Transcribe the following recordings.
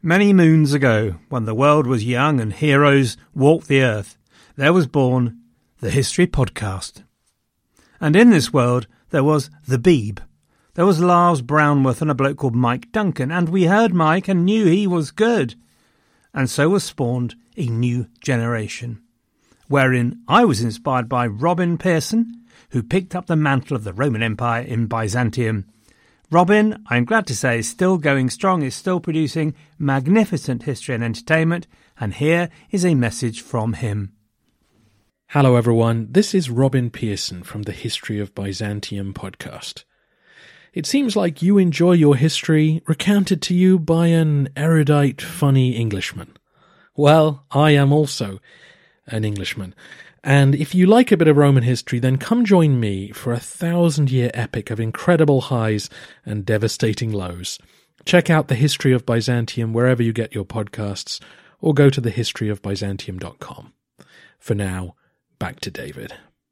Many moons ago, when the world was young and heroes walked the earth, there was born the History Podcast. And in this world, there was the Beeb. There was Lars Brownworth and a bloke called Mike Duncan, and we heard Mike and knew he was good. And so was spawned a new generation, wherein I was inspired by Robin Pearson, who picked up the mantle of the Roman Empire in Byzantium. Robin, I'm glad to say, is still going strong, is still producing magnificent history and entertainment, and here is a message from him. Hello everyone, this is Robin Pearson from the History of Byzantium podcast. It seems like you enjoy your history recounted to you by an erudite, funny Englishman. Well, I am also an Englishman. And if you like a bit of Roman history, then come join me for a 1,000-year epic of incredible highs and devastating lows. Check out The History of Byzantium wherever you get your podcasts, or go to thehistoryofbyzantium.com. For now, back to David.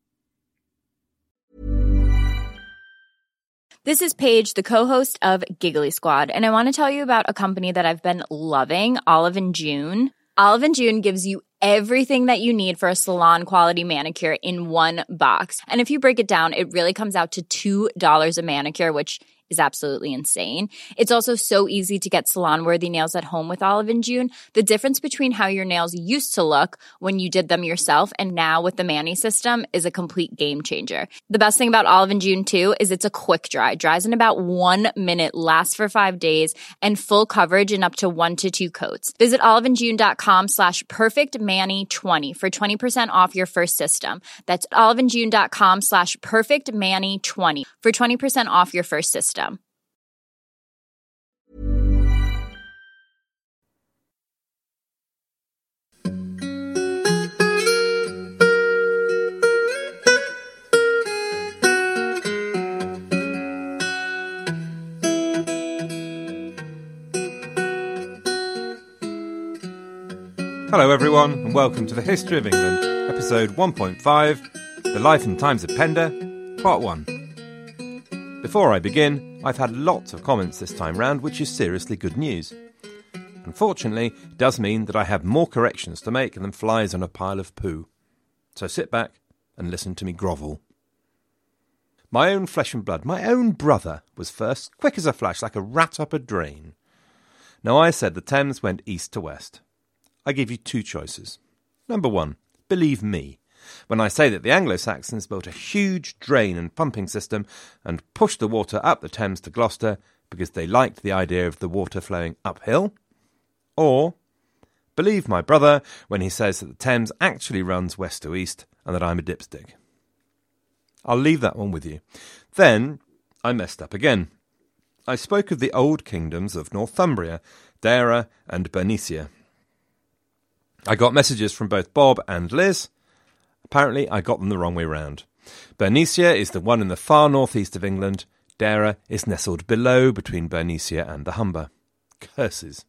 This is Paige, the co-host of Giggly Squad, and I want to tell you about a company that I've been loving, Olive & June. Olive & June gives you everything that you need for a salon-quality manicure in one box. And if you break it down, it really comes out to $2 a manicure, which is absolutely insane. It's also so easy to get salon-worthy nails at home with Olive & June. The difference between how your nails used to look when you did them yourself and now with the Mani system is a complete game changer. The best thing about Olive & June, too, is it's a quick dry. Dries in about 1 minute, lasts for 5 days, and full coverage in up to 1 to 2 coats. Visit oliveandjune.com/perfectmani20 for 20% off your first system. That's oliveandjune.com/perfectmani20 for 20% off your first system. Hello everyone, and welcome to the History of England, episode 1.5, The Life and Times of Penda, part 1. Before I begin, I've had lots of comments this time round, which is seriously good news. Unfortunately, it does mean that I have more corrections to make than flies on a pile of poo. So sit back and listen to me grovel. My own flesh and blood, my own brother, was first, quick as a flash, like a rat up a drain. Now I said the Thames went east to west. I give you 2 choices. Number 1, believe me when I say that the Anglo-Saxons built a huge drain and pumping system and pushed the water up the Thames to Gloucester because they liked the idea of the water flowing uphill. Or believe my brother when he says that the Thames actually runs west to east and that I'm a dipstick. I'll leave that one with you. Then I messed up again. I spoke of the old kingdoms of Northumbria, Deira and Bernicia. I got messages from both Bob and Liz. Apparently, I got them the wrong way round. Bernicia is the one in the far northeast of England. Deira is nestled below between Bernicia and the Humber. Curses.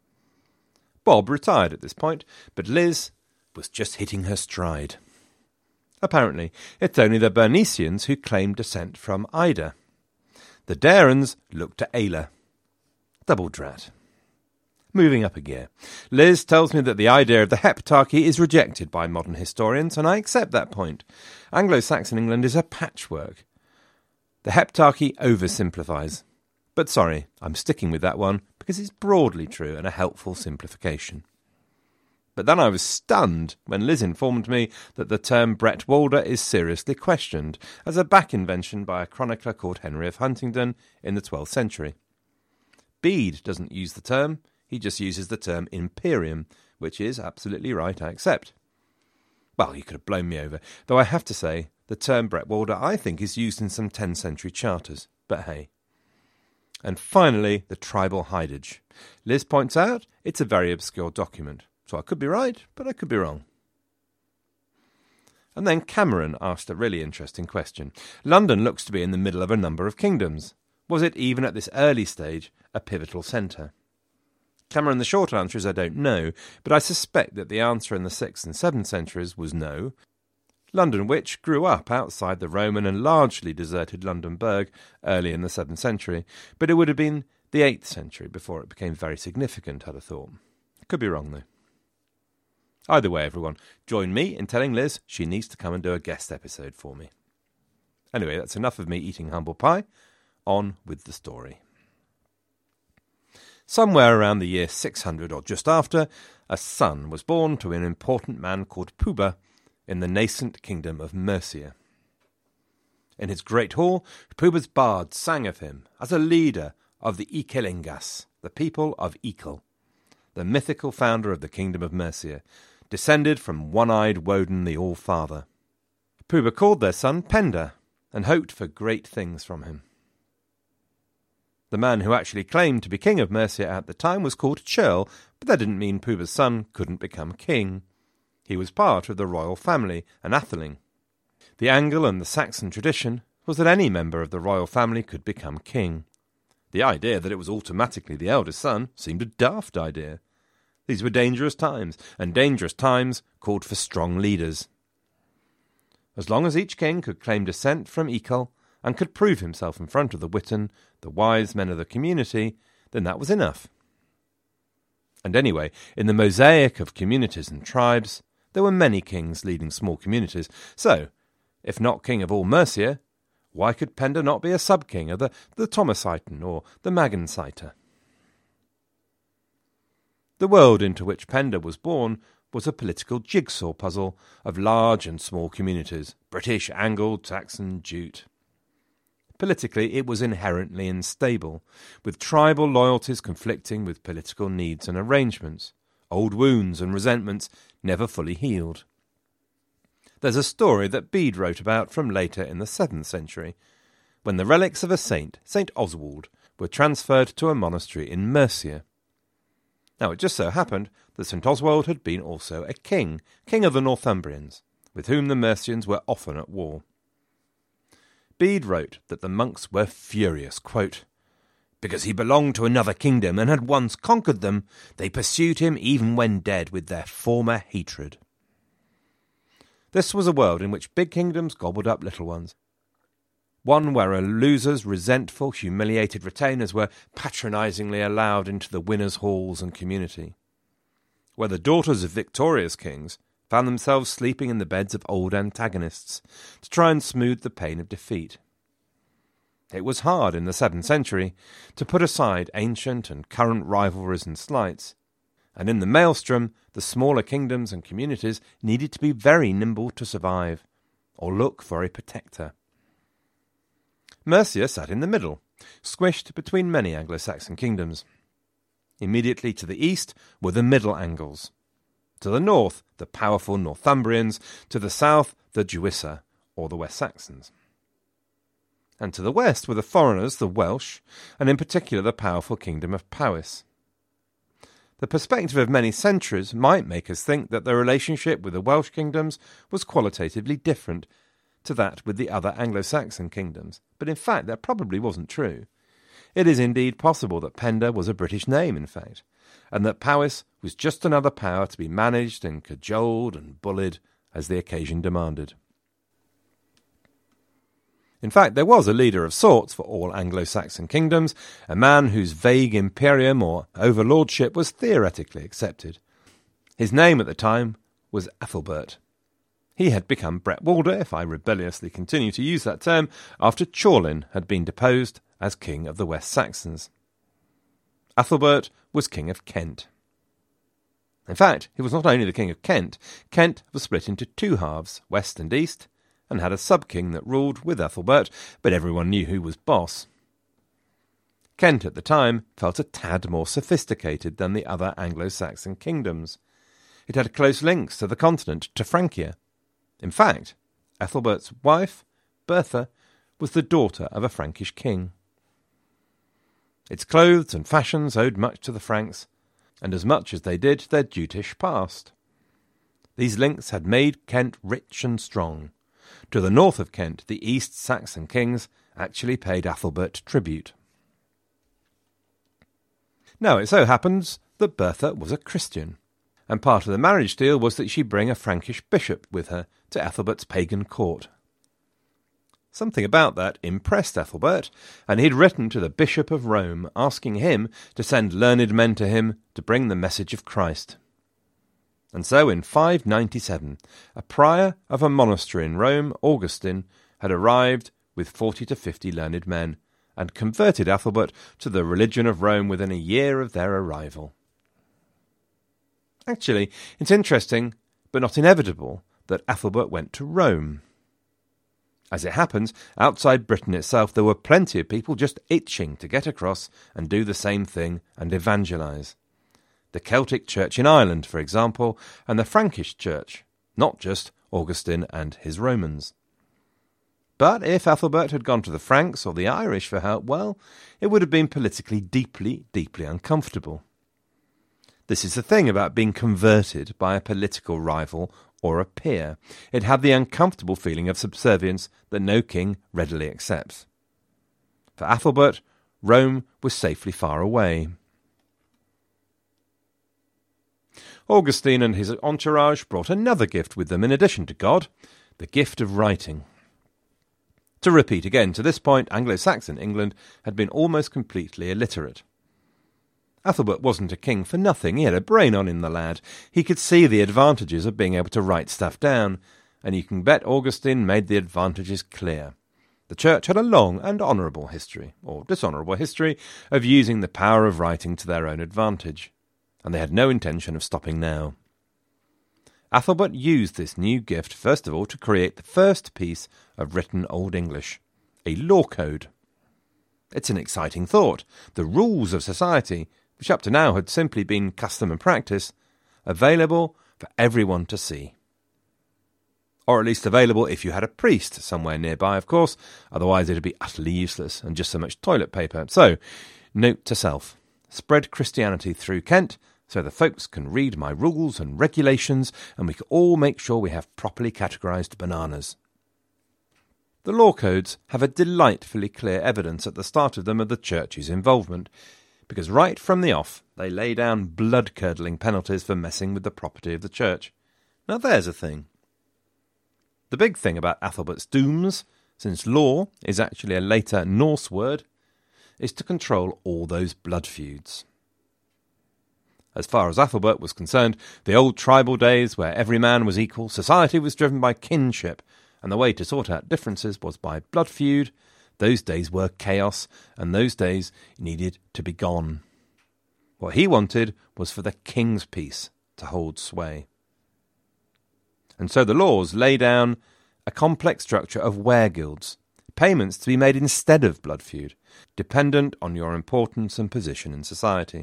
Bob retired at this point, but Liz was just hitting her stride. Apparently, it's only the Bernicians who claim descent from Ida. The Deirans look to Ayla. Double drat. Moving up a gear. Liz tells me that the idea of the heptarchy is rejected by modern historians, and I accept that point. Anglo-Saxon England is a patchwork. The heptarchy oversimplifies. But sorry, I'm sticking with that one because it's broadly true and a helpful simplification. But then I was stunned when Liz informed me that the term Bretwalda is seriously questioned as a back invention by a chronicler called Henry of Huntingdon in the 12th century. Bede doesn't use the term. He just uses the term imperium, which is absolutely right, I accept. Well, you could have blown me over, though I have to say, the term Bretwalda I think is used in some 10th century charters, but hey. And finally, the tribal hidage. Liz points out it's a very obscure document, so I could be right, but I could be wrong. And then Cameron asked a really interesting question. London looks to be in the middle of a number of kingdoms. Was it even at this early stage a pivotal centre? Cameron, the short answer is I don't know, but I suspect that the answer in the 6th and 7th centuries was no. London, which grew up outside the Roman and largely deserted London Burg early in the 7th century, but it would have been the 8th century before it became very significant, I'd have thought. Could be wrong, though. Either way, everyone, join me in telling Liz she needs to come and do a guest episode for me. Anyway, that's enough of me eating humble pie. On with the story. Somewhere around the year 600 or just after, a son was born to an important man called Pubba in the nascent kingdom of Mercia. In his great hall, Pubba's bards sang of him as a leader of the Ikelingas, the people of Ikel, the mythical founder of the kingdom of Mercia, descended from one-eyed Woden the All-Father. Pubba called their son Penda and hoped for great things from him. The man who actually claimed to be king of Mercia at the time was called Churl, but that didn't mean Pubba's son couldn't become king. He was part of the royal family, an Atheling. The Angle and the Saxon tradition was that any member of the royal family could become king. The idea that it was automatically the eldest son seemed a daft idea. These were dangerous times, and dangerous times called for strong leaders. As long as each king could claim descent from Ikel and could prove himself in front of the Witan, the wise men of the community, then that was enough. And anyway, in the mosaic of communities and tribes, there were many kings leading small communities, so, if not king of all Mercia, why could Penda not be a sub-king of the Thomasiten or the Magansiter? The world into which Penda was born was a political jigsaw puzzle of large and small communities, British, Angle, Saxon, Jute. Politically, it was inherently unstable, with tribal loyalties conflicting with political needs and arrangements, old wounds and resentments never fully healed. There's a story that Bede wrote about from later in the 7th century, when the relics of a saint, St. Oswald, were transferred to a monastery in Mercia. Now, it just so happened that St. Oswald had been also a king of the Northumbrians, with whom the Mercians were often at war. Bede wrote that the monks were furious, quote, "Because he belonged to another kingdom and had once conquered them, they pursued him even when dead with their former hatred." This was a world in which big kingdoms gobbled up little ones. One where a loser's resentful, humiliated retainers were patronisingly allowed into the winners' halls and community. Where the daughters of victorious kings found themselves sleeping in the beds of old antagonists to try and smooth the pain of defeat. It was hard in the 7th century to put aside ancient and current rivalries and slights, and in the maelstrom the smaller kingdoms and communities needed to be very nimble to survive, or look for a protector. Mercia sat in the middle, squished between many Anglo-Saxon kingdoms. Immediately to the east were the Middle Angles. To the north, the powerful Northumbrians. To the south, the Jewissa, or the West Saxons. And to the west were the foreigners, the Welsh, and in particular the powerful kingdom of Powys. The perspective of many centuries might make us think that the relationship with the Welsh kingdoms was qualitatively different to that with the other Anglo-Saxon kingdoms, but in fact that probably wasn't true. It is indeed possible that Penda was a British name, in fact, and that Powys was just another power to be managed and cajoled and bullied as the occasion demanded. In fact, there was a leader of sorts for all Anglo-Saxon kingdoms, a man whose vague imperium or overlordship was theoretically accepted. His name at the time was Ethelbert. He had become Bretwalda, if I rebelliously continue to use that term, after Chorlin had been deposed as king of the West Saxons. Ethelbert was king of Kent. In fact, he was not only the king of Kent. Kent was split into two halves, west and east, and had a sub-king that ruled with Ethelbert, but everyone knew who was boss. Kent at the time felt a tad more sophisticated than the other Anglo-Saxon kingdoms. It had close links to the continent, to Francia. In fact, Ethelbert's wife, Bertha, was the daughter of a Frankish king. Its clothes and fashions owed much to the Franks, and as much as they did their Jutish past. These links had made Kent rich and strong. To the north of Kent, the East Saxon kings actually paid Ethelbert tribute. Now, it so happens that Bertha was a Christian, and part of the marriage deal was that she bring a Frankish bishop with her to Ethelbert's pagan court. Something about that impressed Ethelbert, and he'd written to the Bishop of Rome asking him to send learned men to him to bring the message of Christ. And so in 597, a prior of a monastery in Rome, Augustine, had arrived with 40 to 50 learned men, and converted Ethelbert to the religion of Rome within a year of their arrival. Actually, it's interesting, but not inevitable, that Ethelbert went to Rome. As it happens, outside Britain itself there were plenty of people just itching to get across and do the same thing and evangelise. The Celtic Church in Ireland, for example, and the Frankish Church, not just Augustine and his Romans. But if Ethelbert had gone to the Franks or the Irish for help, well, it would have been politically deeply, deeply uncomfortable. This is the thing about being converted by a political rival or a peer. It had the uncomfortable feeling of subservience that no king readily accepts. For Ethelbert, Rome was safely far away. Augustine and his entourage brought another gift with them in addition to God, the gift of writing. To repeat again, to this point, Anglo-Saxon England had been almost completely illiterate. Ethelbert wasn't a king for nothing. He had a brain on him, the lad. He could see the advantages of being able to write stuff down, and you can bet Augustine made the advantages clear. The Church had a long and honourable history, or dishonourable history, of using the power of writing to their own advantage, and they had no intention of stopping now. Ethelbert used this new gift, first of all, to create the first piece of written Old English, a law code. It's an exciting thought. The rules of society, which up to now had simply been custom and practice, available for everyone to see. Or at least available if you had a priest somewhere nearby, of course, otherwise it would be utterly useless and just so much toilet paper. So, note to self, spread Christianity through Kent so the folks can read my rules and regulations and we can all make sure we have properly categorised bananas. The law codes have a delightfully clear evidence at the start of them of the Church's involvement, because right from the off they lay down blood-curdling penalties for messing with the property of the Church. Now there's a thing. The big thing about Ethelbert's dooms, since law is actually a later Norse word, is to control all those blood feuds. As far as Ethelbert was concerned, the old tribal days where every man was equal, society was driven by kinship, and the way to sort out differences was by blood feud. Those days were chaos, and those days needed to be gone. What he wanted was for the king's peace to hold sway. And so the laws lay down a complex structure of wereguilds, payments to be made instead of blood feud, dependent on your importance and position in society.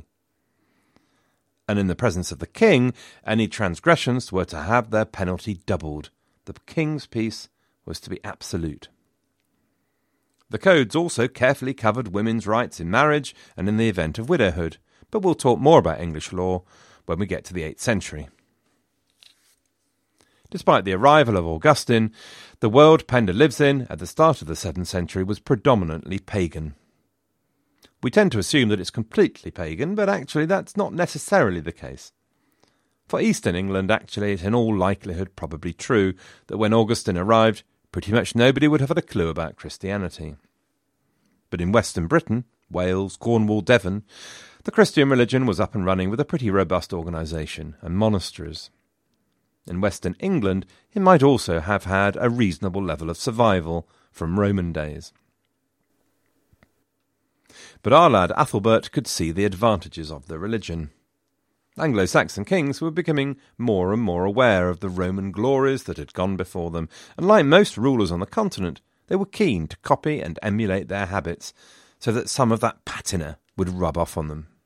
And in the presence of the king, any transgressions were to have their penalty doubled. The king's peace was to be absolute. The codes also carefully covered women's rights in marriage and in the event of widowhood, but we'll talk more about English law when we get to the 8th century. Despite the arrival of Augustine, the world Penda lives in at the start of the 7th century was predominantly pagan. We tend to assume that it's completely pagan, but actually that's not necessarily the case. For Eastern England, actually, it's in all likelihood probably true that when Augustine arrived, pretty much nobody would have had a clue about Christianity. But in Western Britain, Wales, Cornwall, Devon, the Christian religion was up and running with a pretty robust organisation and monasteries. In Western England, it might also have had a reasonable level of survival from Roman days. But our lad Ethelbert could see the advantages of the religion. Anglo-Saxon kings were becoming more and more aware of the Roman glories that had gone before them, and like most rulers on the continent, they were keen to copy and emulate their habits, so that some of that patina would rub off on them.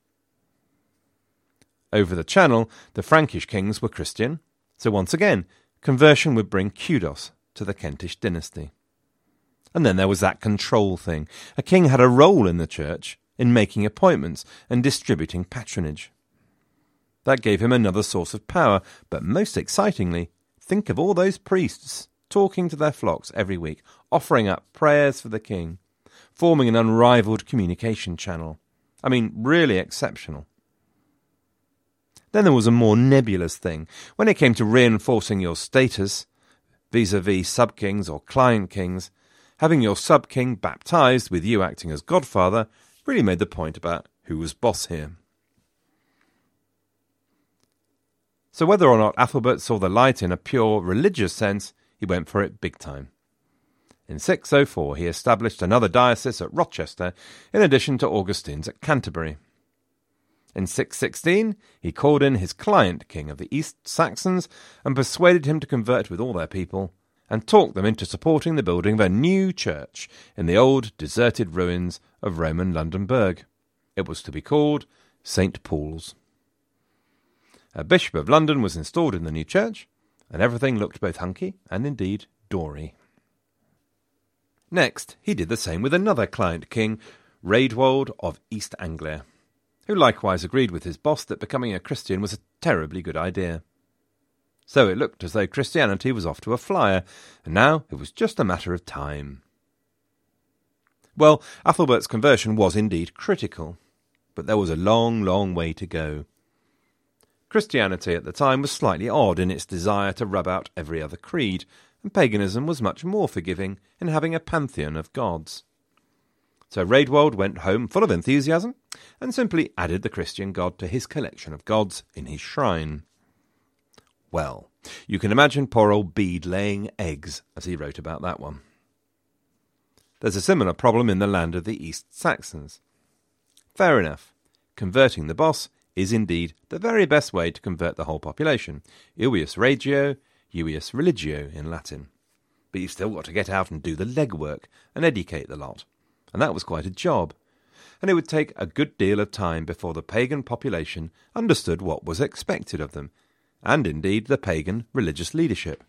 Over the Channel, the Frankish kings were Christian, so once again, conversion would bring kudos to the Kentish dynasty. And then there was that control thing. A king had a role in the church in making appointments and distributing patronage. That gave him another source of power, but most excitingly, think of all those priests talking to their flocks every week, offering up prayers for the king, forming an unrivalled communication channel. I mean, really exceptional. Then there was a more nebulous thing. When it came to reinforcing your status vis-à-vis sub-kings or client kings, Having your sub-king baptised with you acting as godfather really made the point about who was boss here. So whether or not Athelbert saw the light in a pure religious sense, he went for it big time. In 604 he established another diocese at Rochester in addition to Augustine's at Canterbury. In 616 he called in his client king of the East Saxons and persuaded him to convert with all their people, and talked them into supporting the building of a new church in the old deserted ruins of Roman Londonburg. It was to be called St. Paul's. A Bishop of London was installed in the new church, and everything looked both hunky and indeed dory. Next, he did the same with another client king, Raedwald of East Anglia, who likewise agreed with his boss that becoming a Christian was a terribly good idea. So it looked as though Christianity was off to a flyer, and now it was just a matter of time. Well, Athelbert's conversion was indeed critical, but there was a long, long way to go. Christianity at the time was slightly odd in its desire to rub out every other creed, and paganism was much more forgiving in having a pantheon of gods. So Raedwald went home full of enthusiasm and simply added the Christian god to his collection of gods in his shrine. Well, you can imagine poor old Bede laying eggs as he wrote about that one. There's a similar problem in the land of the East Saxons. Fair enough, converting the boss is indeed the very best way to convert the whole population. Uius regio, uius religio in Latin. But you've still got to get out and do the legwork and educate the lot. And that was quite a job. And it would take a good deal of time before the pagan population understood what was expected of them, and indeed the pagan religious leadership.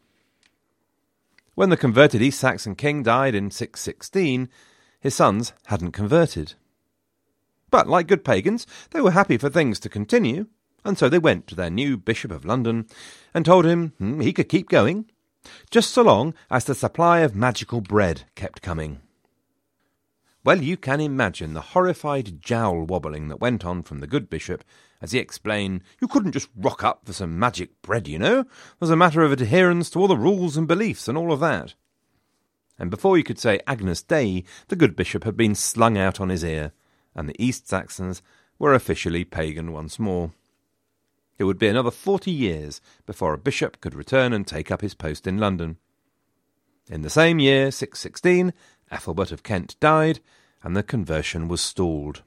When the converted East Saxon king died in 616, his sons hadn't converted. But, like good pagans, they were happy for things to continue, and so they went to their new Bishop of London and told him he could keep going, just so long as the supply of magical bread kept coming. Well, you can imagine the horrified jowl wobbling that went on from the good bishop as he explained, you couldn't just rock up for some magic bread, you know. There's a matter of adherence to all the rules and beliefs and all of that. And before you could say Agnus Dei, the good bishop had been slung out on his ear, and the East Saxons were officially pagan once more. It would be another 40 years before a bishop could return and take up his post in London. In the same year, 616, Ethelbert of Kent died, and the conversion was stalled.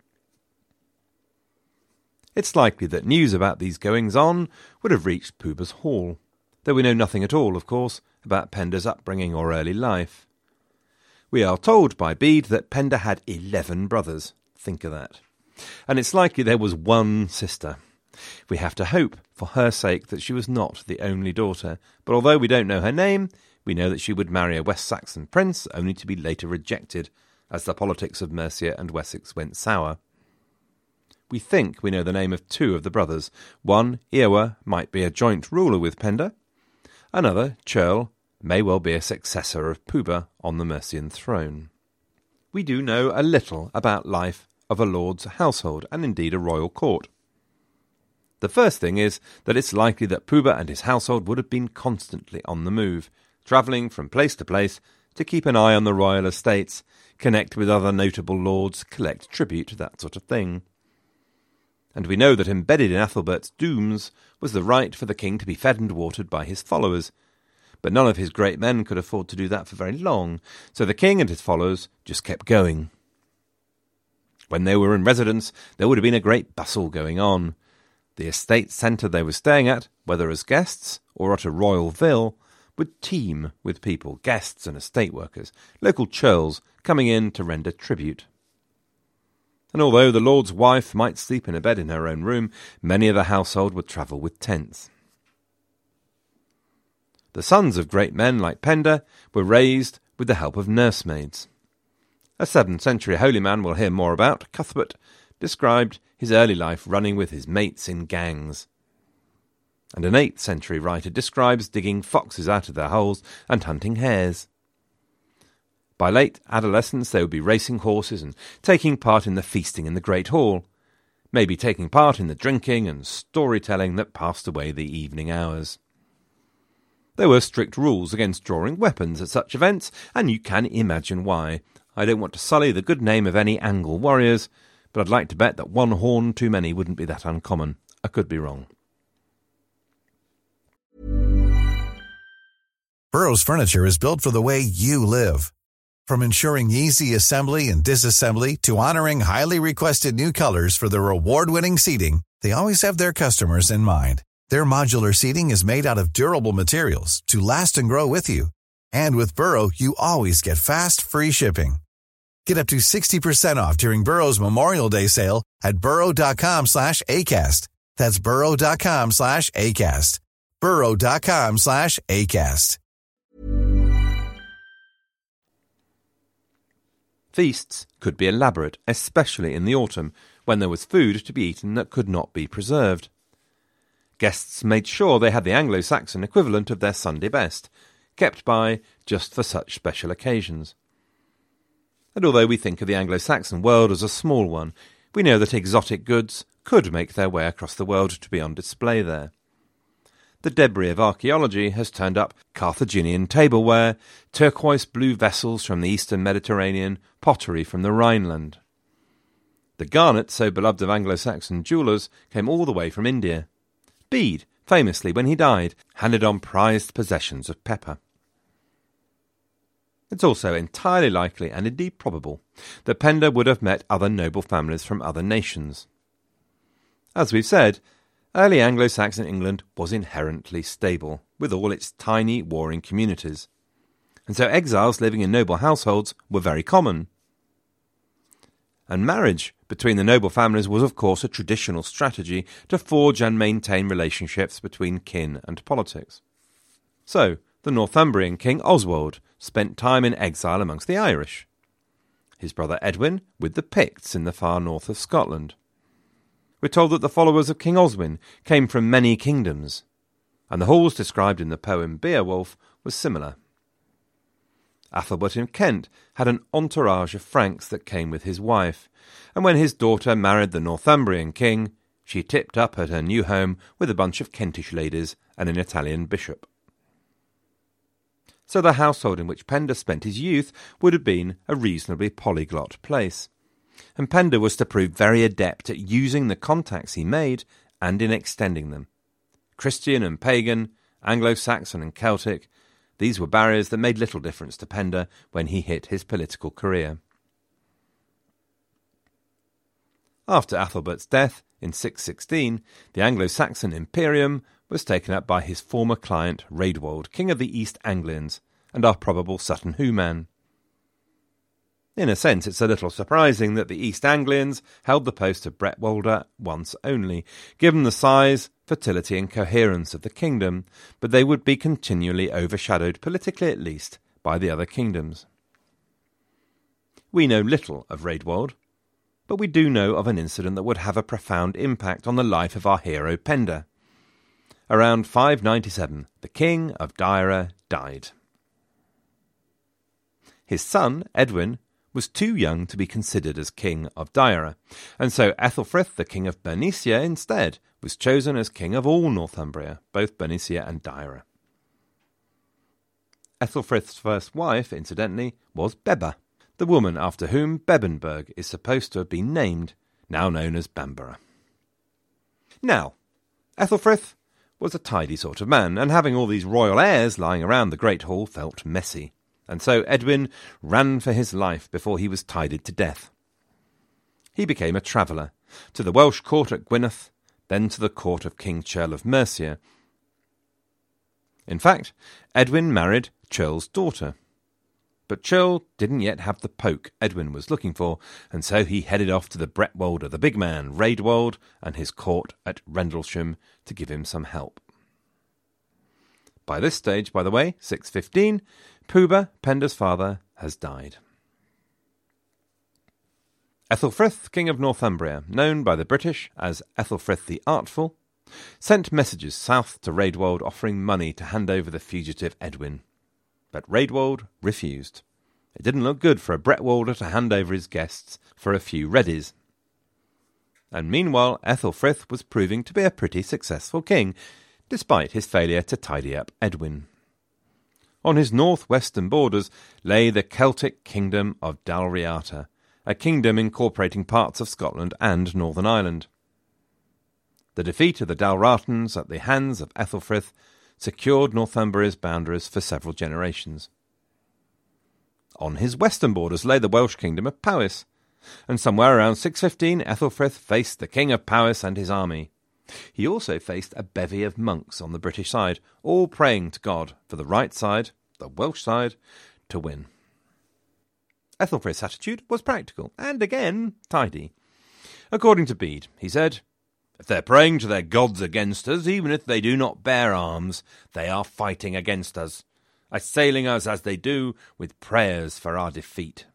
It's likely that news about these goings-on would have reached Pooba's Hall, though we know nothing at all, of course, about Penda's upbringing or early life. We are told by Bede that Penda had 11 brothers. Think of that. And it's likely there was one sister. We have to hope, for her sake, that she was not the only daughter, but although we don't know her name, we know that she would marry a West Saxon prince, only to be later rejected, as the politics of Mercia and Wessex went sour. We think we know the name of 2 of the brothers. One, Eowa, might be a joint ruler with Penda. Another, Churl, may well be a successor of Pooba on the Mercian throne. We do know a little about life of a lord's household, and indeed a royal court. The first thing is that it's likely that Pooba and his household would have been constantly on the move, travelling from place to place to keep an eye on the royal estates, connect with other notable lords, collect tribute, that sort of thing. And we know that embedded in Ethelbert's dooms was the right for the king to be fed and watered by his followers. But none of his great men could afford to do that for very long, so the king and his followers just kept going. When they were in residence, there would have been a great bustle going on. The estate centre they were staying at, whether as guests or at a royal vill, would teem with people, guests and estate workers, local churls coming in to render tribute. And although the lord's wife might sleep in a bed in her own room, many of the household would travel with tents. The sons of great men like Penda were raised with the help of nursemaids. A 7th century holy man we'll hear more about, Cuthbert, described his early life running with his mates in gangs. And an 8th century writer describes digging foxes out of their holes and hunting hares. By late adolescence they would be racing horses and taking part in the feasting in the great hall, maybe taking part in the drinking and storytelling that passed away the evening hours. There were strict rules against drawing weapons at such events, and you can imagine why. I don't want to sully the good name of any Angle warriors, but I'd like to bet that one horn too many wouldn't be that uncommon. I could be wrong. Burrow's furniture is built for the way you live. From ensuring easy assembly and disassembly to honoring highly requested new colors for their award-winning seating, they always have their customers in mind. Their modular seating is made out of durable materials to last and grow with you. And with Burrow, you always get fast, free shipping. Get up to 60% off during Burrow's Memorial Day sale at burrow.com/ACAST. That's burrow.com/ACAST. burrow.com/ACAST. Feasts could be elaborate, especially in the autumn, when there was food to be eaten that could not be preserved. Guests made sure they had the Anglo-Saxon equivalent of their Sunday best, kept by just for such special occasions. And although we think of the Anglo-Saxon world as a small one, we know that exotic goods could make their way across the world to be on display there. The debris of archaeology has turned up Carthaginian tableware, turquoise blue vessels from the eastern Mediterranean, pottery from the Rhineland. The garnet, so beloved of Anglo-Saxon jewellers, came all the way from India. Bede, famously, when he died, handed on prized possessions of pepper. It's also entirely likely, and indeed probable, that Penda would have met other noble families from other nations. As we've said, early Anglo-Saxon England was inherently stable, with all its tiny warring communities, and so exiles living in noble households were very common. And marriage between the noble families was of course a traditional strategy to forge and maintain relationships between kin and politics. So, the Northumbrian king Oswald spent time in exile amongst the Irish. His brother Edwin with the Picts in the far north of Scotland. We're told that the followers of King Oswin came from many kingdoms, and the halls described in the poem Beowulf was similar. Athelbert in Kent had an entourage of Franks that came with his wife, and when his daughter married the Northumbrian king, she tipped up at her new home with a bunch of Kentish ladies and an Italian bishop. So the household in which Penda spent his youth would have been a reasonably polyglot place, and Penda was to prove very adept at using the contacts he made and in extending them. Christian and pagan, Anglo-Saxon and Celtic, these were barriers that made little difference to Penda when he hit his political career. After Athelbert's death in 616, the Anglo-Saxon Imperium was taken up by his former client Raedwald, king of the East Anglians, and our probable Sutton Hoo man. In a sense, it's a little surprising that the East Anglians held the post of Bretwalda once only, given the size, fertility and coherence of the kingdom, but they would be continually overshadowed, politically at least, by the other kingdoms. We know little of Raedwald, but we do know of an incident that would have a profound impact on the life of our hero Penda. Around 597, the king of Deira died. His son, Edwin, was too young to be considered as king of Deira, and so Ethelfrith, the king of Bernicia, instead was chosen as king of all Northumbria, both Bernicia and Deira. Ethelfrith's first wife, incidentally, was Bebba, the woman after whom Bebbanburg is supposed to have been named, now known as Bamborough. Now, Ethelfrith was a tidy sort of man, and having all these royal heirs lying around the Great Hall felt messy, and so Edwin ran for his life before he was tidied to death. He became a traveller, to the Welsh court at Gwynedd, then to the court of King Churl of Mercia. In fact, Edwin married Churl's daughter. But Churl didn't yet have the poke Edwin was looking for, and so he headed off to the Bretwalda, the big man, Raedwald, and his court at Rendlesham to give him some help. By this stage, by the way, 615, Pubba, Penda's father, has died. Ethelfrith, king of Northumbria, known by the British as Ethelfrith the Artful, sent messages south to Raedwald offering money to hand over the fugitive Edwin. But Raedwald refused. It didn't look good for a Bretwalder to hand over his guests for a few readies. And meanwhile, Ethelfrith was proving to be a pretty successful king, despite his failure to tidy up Edwin. On his northwestern borders lay the Celtic kingdom of Dalriata, a kingdom incorporating parts of Scotland and Northern Ireland. The defeat of the Dalratans at the hands of Aethelfrith secured Northumbria's boundaries for several generations. On his western borders lay the Welsh kingdom of Powys, and somewhere around 615 Aethelfrith faced the king of Powys and his army. He also faced a bevy of monks on the British side, all praying to God for the right side, the Welsh side, to win. Aethelfrith's attitude was practical, and again, tidy. According to Bede, he said, "If they're praying to their gods against us, even if they do not bear arms, they are fighting against us, assailing us as they do with prayers for our defeat."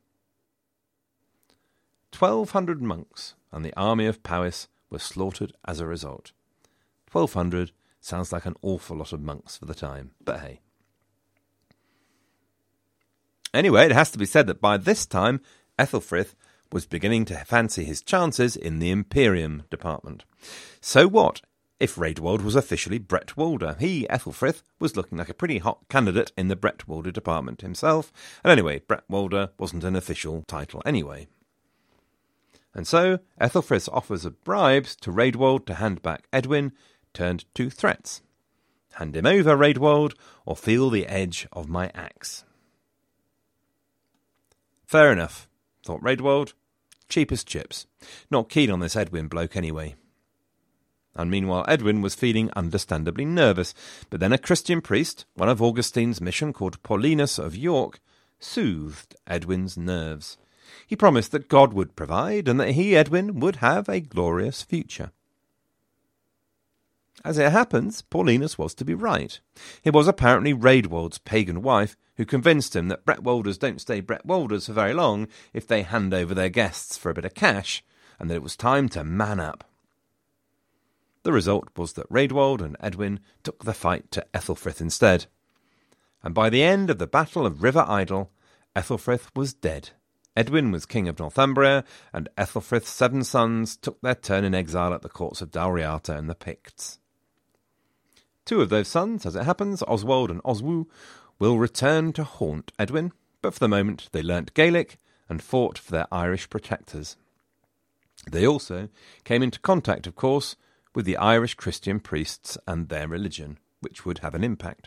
1,200 monks and the army of Powys were slaughtered as a result. 1,200 sounds like an awful lot of monks for the time, but hey. Anyway, it has to be said that by this time, Aethelfrith was beginning to fancy his chances in the Imperium department. So what if Raedwald was officially Bretwalda? He, Aethelfrith, was looking like a pretty hot candidate in the Bretwalda department himself, and anyway, Bretwalda wasn't an official title anyway. And so Aethelfrith's offers of bribes to Raedwald to hand back Edwin turned to threats. Hand him over, Raedwald, or feel the edge of my axe. Fair enough, thought Raedwald. Cheap as chips. Not keen on this Edwin bloke anyway. And meanwhile Edwin was feeling understandably nervous, but then a Christian priest, one of Augustine's mission called Paulinus of York, soothed Edwin's nerves. He promised that God would provide, and that he, Edwin, would have a glorious future. As it happens, Paulinus was to be right. It was apparently Raedwald's pagan wife who convinced him that Bretwalders don't stay Bretwalders for very long if they hand over their guests for a bit of cash, and that it was time to man up. The result was that Raedwald and Edwin took the fight to Aethelfrith instead. And by the end of the Battle of River Idle, Aethelfrith was dead. Edwin was king of Northumbria, and Aethelfrith's 7 sons took their turn in exile at the courts of Dalriata and the Picts. 2 of those sons, as it happens, Oswald and Oswu, will return to haunt Edwin, but for the moment they learnt Gaelic and fought for their Irish protectors. They also came into contact, of course, with the Irish Christian priests and their religion, which would have an impact.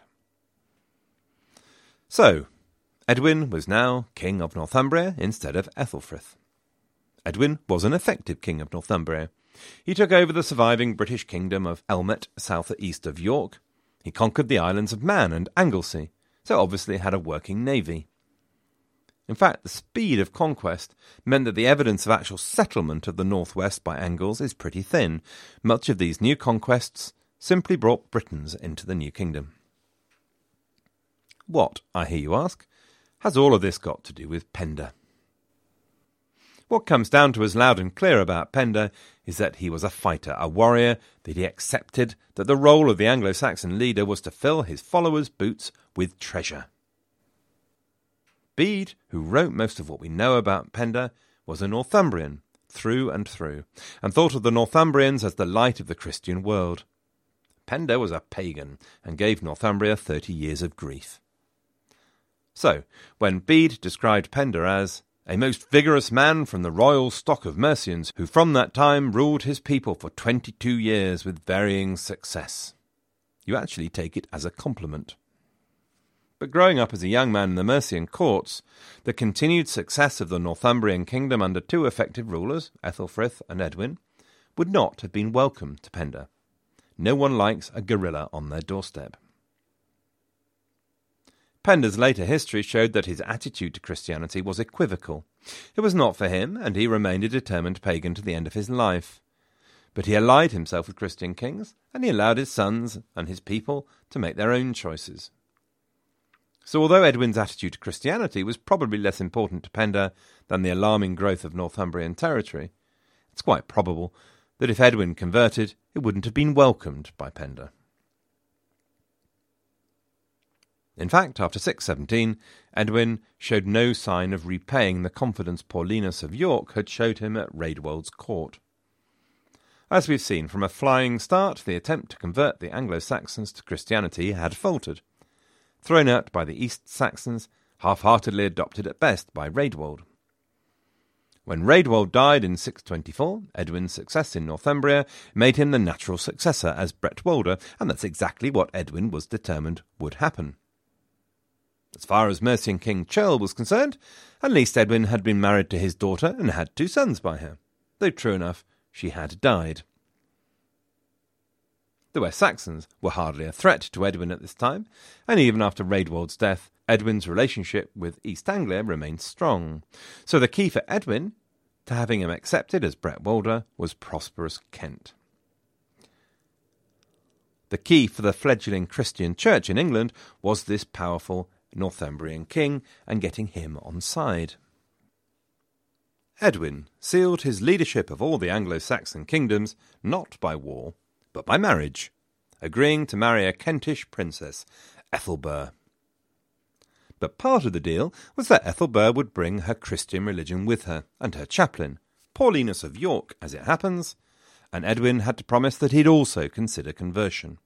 So, Edwin was now king of Northumbria instead of Aethelfrith. Edwin was an effective king of Northumbria. He took over the surviving British kingdom of Elmet, south-east of York. He conquered the islands of Man and Anglesey, so obviously had a working navy. In fact, the speed of conquest meant that the evidence of actual settlement of the northwest by Angles is pretty thin. Much of these new conquests simply brought Britons into the new kingdom. What, I hear you ask, has all of this got to do with Penda? What comes down to as loud and clear about Penda is that he was a fighter, a warrior, that he accepted that the role of the Anglo-Saxon leader was to fill his followers' boots with treasure. Bede, who wrote most of what we know about Penda, was a Northumbrian, through and through, and thought of the Northumbrians as the light of the Christian world. Penda was a pagan, and gave Northumbria 30 years of grief. So, when Bede described Penda as a most vigorous man from the royal stock of Mercians, who from that time ruled his people for 22 years with varying success, you actually take it as a compliment. But growing up as a young man in the Mercian courts, the continued success of the Northumbrian kingdom under 2 effective rulers, Aethelfrith and Edwin, would not have been welcome to Penda. No one likes a guerrilla on their doorstep. Penda's later history showed that his attitude to Christianity was equivocal. It was not for him, and he remained a determined pagan to the end of his life. But he allied himself with Christian kings, and he allowed his sons and his people to make their own choices. So although Edwin's attitude to Christianity was probably less important to Penda than the alarming growth of Northumbrian territory, it's quite probable that if Edwin converted, it wouldn't have been welcomed by Penda. In fact, after 617, Edwin showed no sign of repaying the confidence Paulinus of York had showed him at Raedwald's court. As we've seen, from a flying start, the attempt to convert the Anglo-Saxons to Christianity had faltered. thrown out by the East Saxons, half-heartedly adopted at best by Raedwald. When Raedwald died in 624, Edwin's success in Northumbria made him the natural successor as Bretwalda, and that's exactly what Edwin was determined would happen. As far as Mercian King Ceorl was concerned, at least Edwin had been married to his daughter and had 2 sons by her, though true enough, she had died. The West Saxons were hardly a threat to Edwin at this time, and even after Raedwald's death, Edwin's relationship with East Anglia remained strong. So the key for Edwin to having him accepted as Bretwalda was prosperous Kent. The key for the fledgling Christian church in England was this powerful Northumbrian king and getting him on side. Edwin sealed his leadership of all the Anglo-Saxon kingdoms not by war, but by marriage, agreeing to marry a Kentish princess, Ethelburh. But part of the deal was that Ethelburh would bring her Christian religion with her, and her chaplain, Paulinus of York, as it happens, and Edwin had to promise that he'd also consider conversion.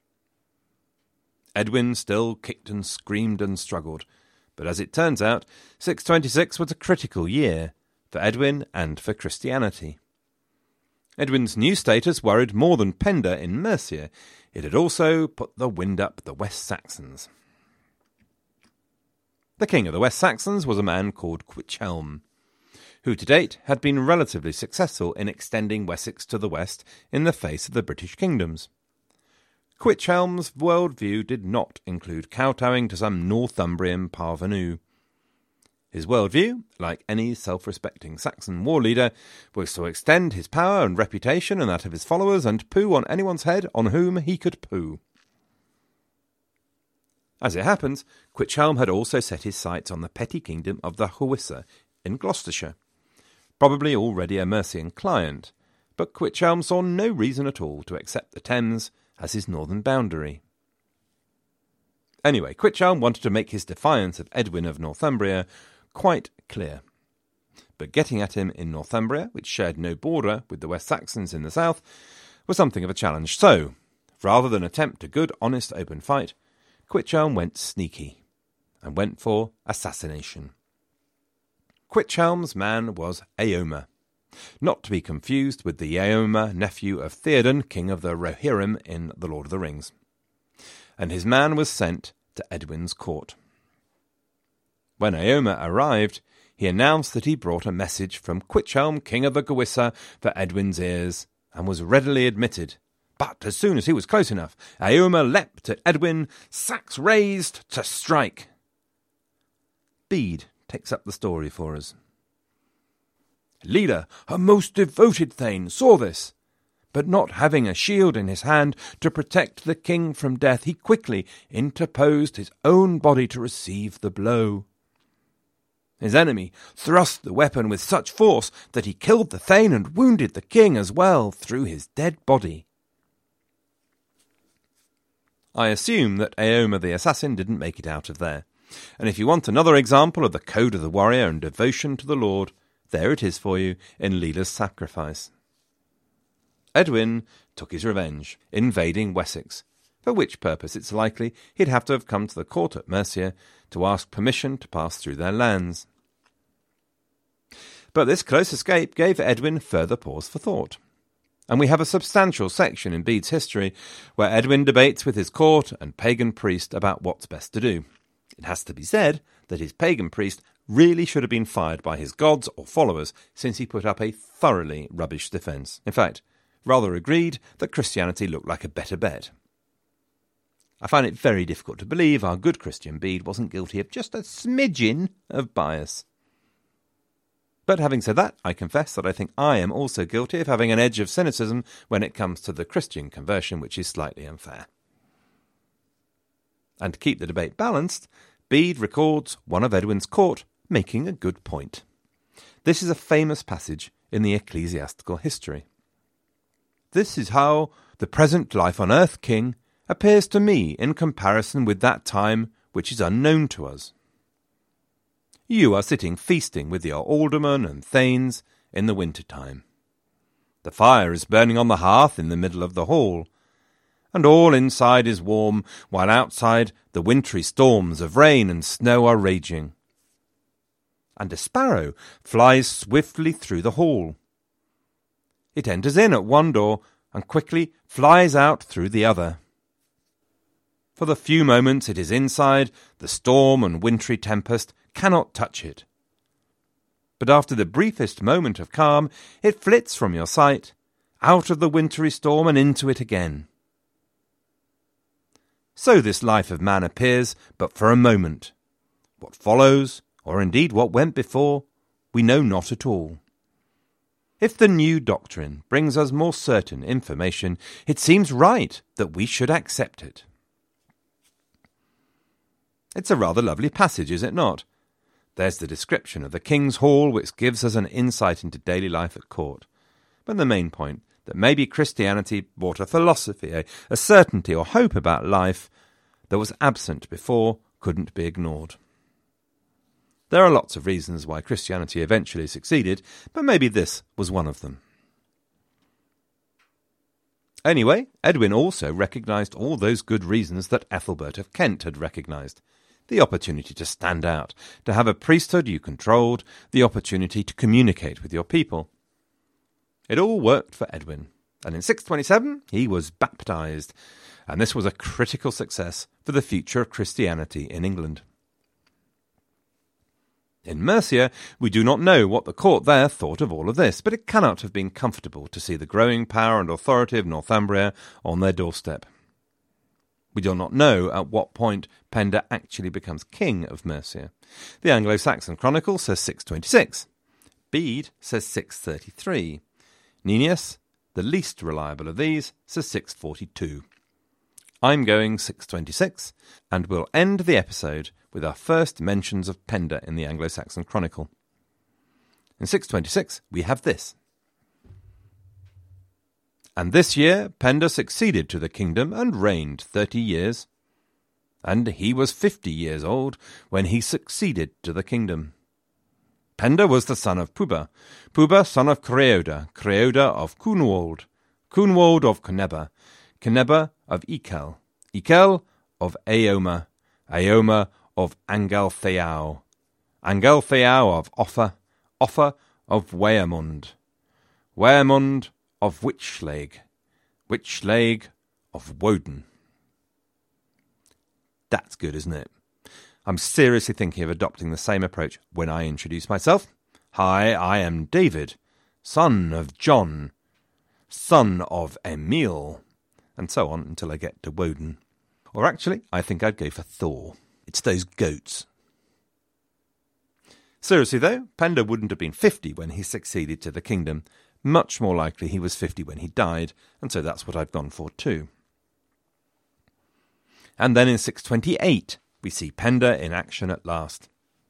Edwin still kicked and screamed and struggled, but as it turns out, 626 was a critical year for Edwin and for Christianity. Edwin's new status worried more than Penda in Mercia. It had also put the wind up the West Saxons. The king of the West Saxons was a man called Cuichelm, who to date had been relatively successful in extending Wessex to the west in the face of the British kingdoms. Cuichelm's worldview did not include kowtowing to some Northumbrian parvenu. His worldview, like any self-respecting Saxon war leader, was to extend his power and reputation and that of his followers and poo on anyone's head on whom he could poo. As it happens, Cuichelm had also set his sights on the petty kingdom of the Howissa in Gloucestershire, probably already a Mercian client, but Cuichelm saw no reason at all to accept the Thames as his northern boundary. Anyway, Cuichelm wanted to make his defiance of Edwin of Northumbria quite clear. But getting at him in Northumbria, which shared no border with the West Saxons in the south, was something of a challenge. So, rather than attempt a good, honest, open fight, Cuichelm went sneaky, and went for assassination. Cuichelm's man was Eomer, not to be confused with the Eomer, nephew of Theoden, king of the Rohirrim in The Lord of the Rings. And his man was sent to Edwin's court. When Eomer arrived, he announced that he brought a message from Cuichelm, king of the Gowissa, for Edwin's ears, and was readily admitted. But as soon as he was close enough, Eomer leapt at Edwin, sax raised to strike. Bede takes up the story for us. Leader, a most devoted thane, saw this, but not having a shield in his hand to protect the king from death, he quickly interposed his own body to receive the blow. His enemy thrust the weapon with such force that he killed the thane and wounded the king as well through his dead body. I assume that Eomer the assassin didn't make it out of there. And if you want another example of the code of the warrior and devotion to the Lord, there it is for you in Leela's sacrifice. Edwin took his revenge, invading Wessex, for which purpose it's likely he'd have to have come to the court at Mercia to ask permission to pass through their lands. But this close escape gave Edwin further pause for thought. And we have a substantial section in Bede's history where Edwin debates with his court and pagan priest about what's best to do. It has to be said that his pagan priest really should have been fired by his gods or followers, since he put up a thoroughly rubbish defence. In fact, rather agreed that Christianity looked like a better bet. I find it very difficult to believe our good Christian Bede wasn't guilty of just a smidgen of bias. But having said that, I confess that I think I am also guilty of having an edge of cynicism when it comes to the Christian conversion, which is slightly unfair. And to keep the debate balanced, Bede records one of Edwin's court making a good point. This is a famous passage in the ecclesiastical history. This is how the present life on earth, king, appears to me in comparison with that time which is unknown to us. You are sitting feasting with your aldermen and thanes in the winter time. The fire is burning on the hearth in the middle of the hall, and all inside is warm, while outside the wintry storms of rain and snow are raging. And a sparrow flies swiftly through the hall. It enters in at one door and quickly flies out through the other. For the few moments it is inside, the storm and wintry tempest cannot touch it. But after the briefest moment of calm, it flits from your sight, out of the wintry storm and into it again. So this life of man appears but for a moment. What follows, or indeed what went before, we know not at all. If the new doctrine brings us more certain information, it seems right that we should accept it. It's a rather lovely passage, is it not? There's the description of the king's hall, which gives us an insight into daily life at court. But the main point, that maybe Christianity brought a philosophy, a certainty or hope about life that was absent before, couldn't be ignored. There are lots of reasons why Christianity eventually succeeded, but maybe this was one of them. Anyway, Edwin also recognised all those good reasons that Ethelbert of Kent had recognised. The opportunity to stand out, to have a priesthood you controlled, the opportunity to communicate with your people. It all worked for Edwin, and in 627 he was baptised, and this was a critical success for the future of Christianity in England. In Mercia, we do not know what the court there thought of all of this, but it cannot have been comfortable to see the growing power and authority of Northumbria on their doorstep. We do not know at what point Penda actually becomes king of Mercia. The Anglo-Saxon Chronicle says 626. Bede says 633. Nennius, the least reliable of these, says 642. I'm going 626, and we'll end the episode with our first mentions of Penda in the Anglo-Saxon Chronicle. In 626, we have this. And this year Penda succeeded to the kingdom and reigned 30 years. And he was 50 years old when he succeeded to the kingdom. Penda was the son of Pubba, Pubba son of Creoda, Creoda of Cunwald, Cunwald of Cunebba, Cunebba of Ekel, Ekel of Aoma, Aoma of Angaltheau, Angaltheau of Offa, Offa of Weamund, Weamund of Witchleg, Witchleg of Woden. That's good, isn't it? I'm seriously thinking of adopting the same approach when I introduce myself. Hi, I am David, son of John, son of Emil, and so on until I get to Woden. Or actually, I think I'd go for Thor. It's those goats. Seriously though, Penda wouldn't have been 50 when he succeeded to the kingdom. Much more likely he was 50 when he died, and so that's what I've gone for too. And then in 628, we see Penda in action at last.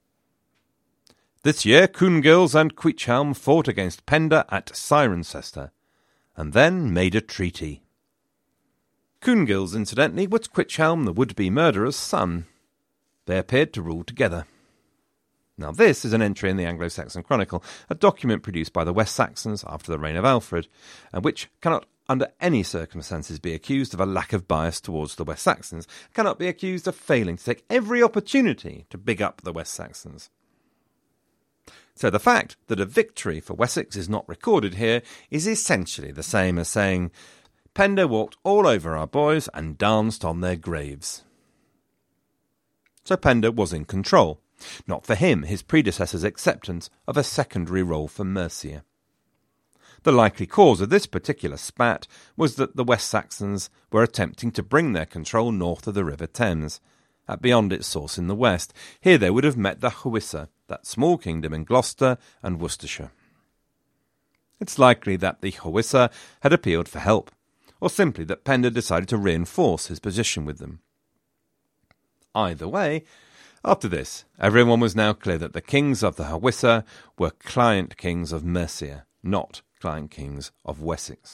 This year Cwngils and Cuichelm fought against Penda at Cirencester, and then made a treaty. Cwngils, incidentally, was Cuichelm the would-be murderer's son. They appeared to rule together. Now this is an entry in the Anglo-Saxon Chronicle, a document produced by the West Saxons after the reign of Alfred, and which cannot under any circumstances be accused of a lack of bias towards the West Saxons, cannot be accused of failing to take every opportunity to big up the West Saxons. So the fact that a victory for Wessex is not recorded here is essentially the same as saying, Penda walked all over our boys and danced on their graves. So Penda was in control. Not for him, his predecessor's acceptance of a secondary role for Mercia. The likely cause of this particular spat was that the West Saxons were attempting to bring their control north of the River Thames, at beyond its source in the west. Here they would have met the Howissa, that small kingdom in Gloucester and Worcestershire. It's likely that the Howissa had appealed for help, or simply that Penda decided to reinforce his position with them. Either way, after this, everyone was now clear that the kings of the Howissa were client kings of Mercia, not client kings of Wessex.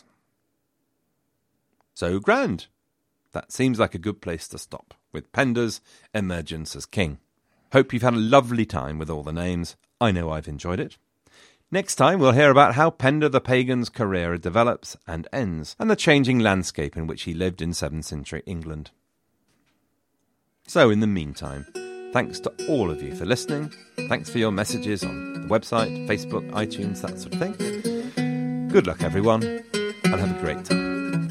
So grand. That seems like a good place to stop, with Penda's emergence as king. Hope you've had a lovely time with all the names. I know I've enjoyed it. Next time we'll hear about how Penda the Pagan's career develops and ends, and the changing landscape in which he lived in 7th century England. So in the meantime, thanks to all of you for listening. Thanks for your messages on the website, Facebook, iTunes, that sort of thing. Good luck everyone, and have a great time.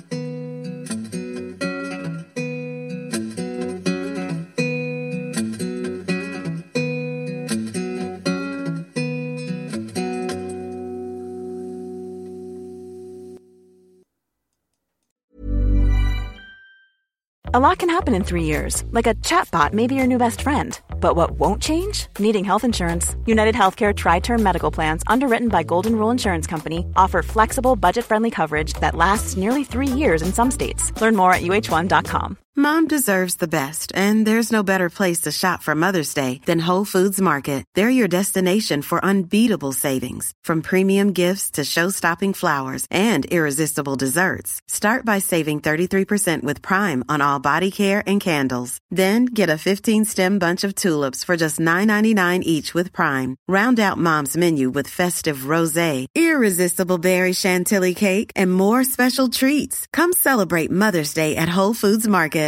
A lot can happen in 3 years, like a chatbot may be your new best friend. But what won't change? Needing health insurance. United Healthcare Tri-Term Medical Plans, underwritten by Golden Rule Insurance Company, offer flexible, budget-friendly coverage that lasts nearly 3 years in some states. Learn more at uh1.com. Mom deserves the best, and there's no better place to shop for Mother's Day than Whole Foods Market. They're your destination for unbeatable savings, from premium gifts to show-stopping flowers and irresistible desserts. Start by saving 33% with Prime on all body care and candles. Then get a 15-stem bunch of tulips for just $9.99 each with Prime. Round out Mom's menu with festive rosé, irresistible berry chantilly cake, and more special treats. Come celebrate Mother's Day at Whole Foods Market.